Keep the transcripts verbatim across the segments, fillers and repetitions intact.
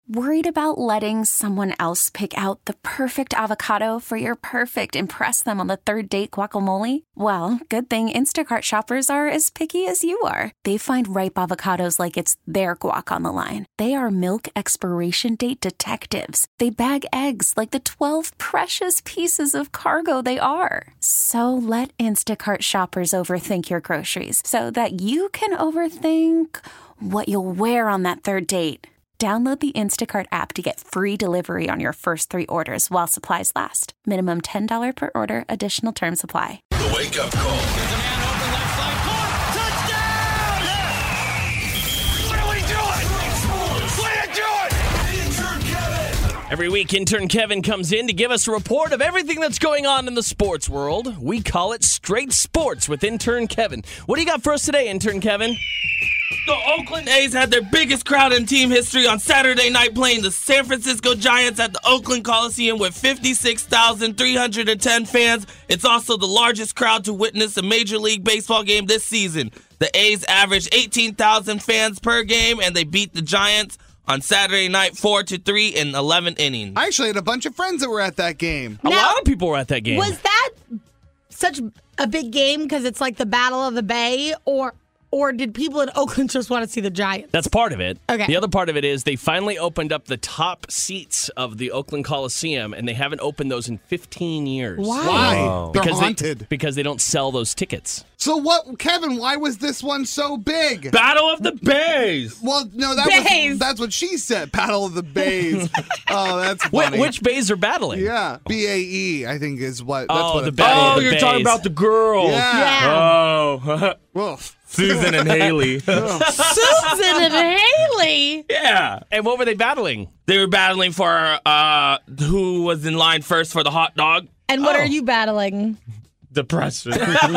Worried about letting someone else pick out the perfect avocado for your perfect impress them on the third date guacamole? Well, good thing Instacart shoppers are as picky as you are. They find ripe avocados like it's their guac on the line. They are milk expiration date detectives. They bag eggs like the twelve precious pieces of cargo they are. So let Instacart shoppers overthink your groceries so that you can overthink what you'll wear on that third date. Download the Instacart app to get free delivery on your first three orders while supplies last. Minimum ten dollars per order. Additional terms apply. The Wake Up Call. There's a man open left side corner. Touchdown! Yeah. What are we doing? What are you doing? Intern Kevin. Every week, intern Kevin comes in to give us a report of everything that's going on in the sports world. We call it Straight Sports with intern Kevin. What do you got for us today, intern Kevin? The Oakland A's had their biggest crowd in team history on Saturday night playing the San Francisco Giants at the Oakland Coliseum with fifty-six thousand three hundred ten fans. It's also the largest crowd to witness a Major League Baseball game this season. The A's averaged eighteen thousand fans per game, and they beat the Giants on Saturday night four to three in eleven innings. I actually had a bunch of friends that were at that game. A Now, lot of people were at that game. Was that such a big game because it's like the Battle of the Bay, or or did people in Oakland just want to see the Giants? That's part of it. Okay. The other part of it is they finally opened up the top seats of the Oakland Coliseum, and they haven't opened those in fifteen years. Why? Why? They're Because haunted. They, because they don't sell those tickets. So what, Kevin, why was this one so big? Battle of the Bays. Well, no, that Bays. was that's what she said. Battle of the Bays. Oh, that's Wh- funny. which bays are battling? Yeah, B A E, I think is what. That's Oh, what the it's Battle Oh, of the you're Bays. talking about the girls. Yeah. Yeah. Oh, Woof. Susan and Haley. Susan and Haley. Yeah. And what were they battling? They were battling for uh, who was in line first for the hot dog. And what Oh. are you battling? Depression.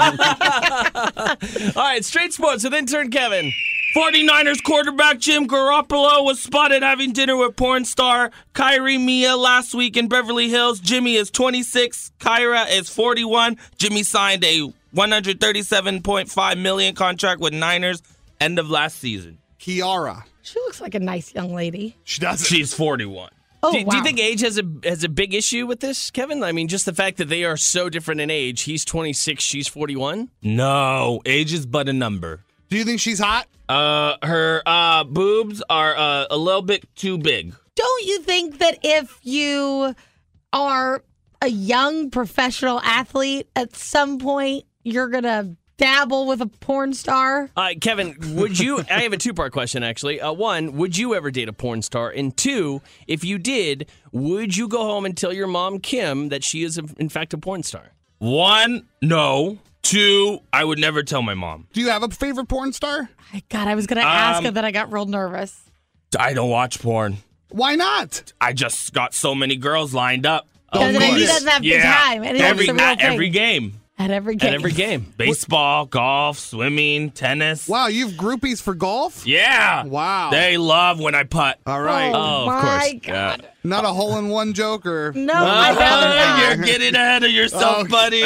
All right, Straight Sports with intern Kevin. 49ers quarterback Jim Garoppolo was spotted having dinner with porn star Kyrie Mia last week in Beverly Hills. Jimmy is twenty-six, Kyra is forty-one. Jimmy signed a one hundred thirty-seven point five million dollars contract with Niners end of last season. Kiara. She looks like a nice young lady. She doesn't. She's forty-one. Oh, do, wow. do you think age has a has a big issue with this, Kevin? I mean, just the fact that they are so different in age. He's twenty-six, she's forty-one. No, age is but a number. Do you think she's hot? Uh, her uh boobs are uh, a little bit too big. Don't you think that if you are a young professional athlete, at some point you're going to dabble with a porn star? Uh, Kevin, would you? I have a two-part question, actually. Uh, one, would you ever date a porn star? And two, if you did, would you go home and tell your mom, Kim, that she is, in fact, a porn star? One, no. Two, I would never tell my mom. Do you have a favorite porn star? My God, I was going to ask Um, and then I got real nervous. I don't watch porn. Why not? I just got so many girls lined up. Because of he course. doesn't have the Yeah, time. And he every, wants the real at thing. every game. At every game. At every game. Baseball, golf, swimming, tennis. Wow, you have groupies for golf? Yeah. Wow. They love when I putt. All right. Oh, Oh, of my course. God. Not a hole-in-one joker. No, I'd rather Oh, not. you're getting ahead of yourself, Okay. buddy.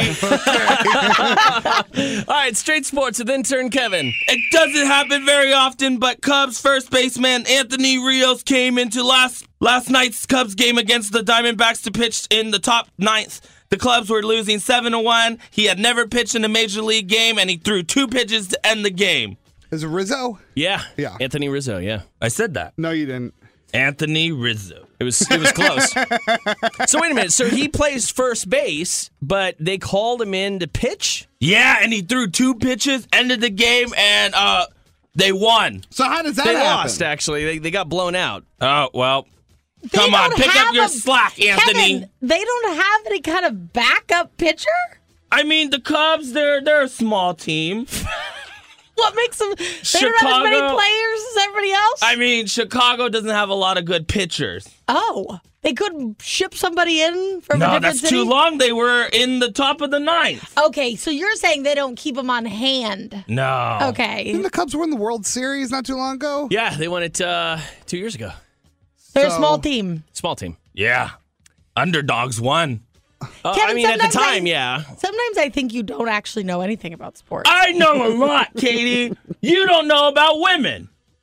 All right, Straight Sports with intern Kevin. It doesn't happen very often, but Cubs first baseman Anthony Rios came into last last night's Cubs game against the Diamondbacks to pitch in the top ninth. The Cubs were losing seven to one. He had never pitched in a major league game, and he threw two pitches to end the game. Is it Rizzo? Yeah. Yeah. Anthony Rizzo, yeah. I said that. No, you didn't. Anthony Rizzo. It was it was close. So wait a minute. So he plays first base, but they called him in to pitch? Yeah, and he threw two pitches, ended the game, and uh, they won. So how does that They happen? lost, actually. They, they got blown out. Oh, well. They Come on, don't pick have up your a- slack, Anthony. Kevin, they don't have any kind of backup pitcher? I mean, the Cubs, they're they're a small team. What makes them? They don't have as many Chicago- players as everybody else? I mean, Chicago doesn't have a lot of good pitchers. oh, they could ship somebody in from a No, different that's city? too long. They were in the top of the ninth. Okay, so you're saying they don't keep them on hand. No. Okay. Didn't the Cubs win the World Series not too long ago? Yeah, they won it uh, two years ago. They're a So- small team. Small team. Yeah. Underdogs won. Uh, Kevin, I mean, at the sometimes I- time, yeah. Sometimes I think you don't actually know anything about sports. I know a lot, Katie. You don't know about women.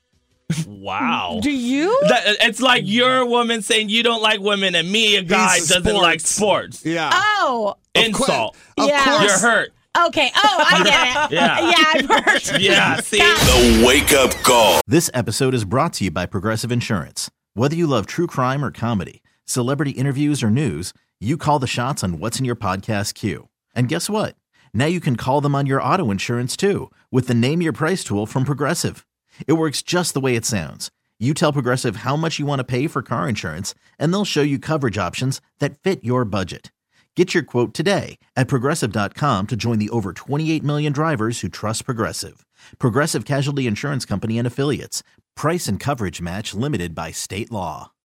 Wow. Do you? That, it's like you're a woman saying you don't like women, and me, a guy, He's doesn't sports. like sports. Yeah. Oh. Insult. Of Yeah. course. You're hurt. Okay. Oh, I get it. Yeah. Yeah, I've heard. Yeah, see? The Wake Up Call. This episode is brought to you by Progressive Insurance. Whether you love true crime or comedy, celebrity interviews or news, you call the shots on what's in your podcast queue. And guess what? Now you can call them on your auto insurance too with the Name Your Price tool from Progressive. It works just the way it sounds. You tell Progressive how much you want to pay for car insurance, and they'll show you coverage options that fit your budget. Get your quote today at Progressive dot com to join the over twenty-eight million drivers who trust Progressive. Progressive Casualty Insurance Company and Affiliates. Price and coverage match limited by state law.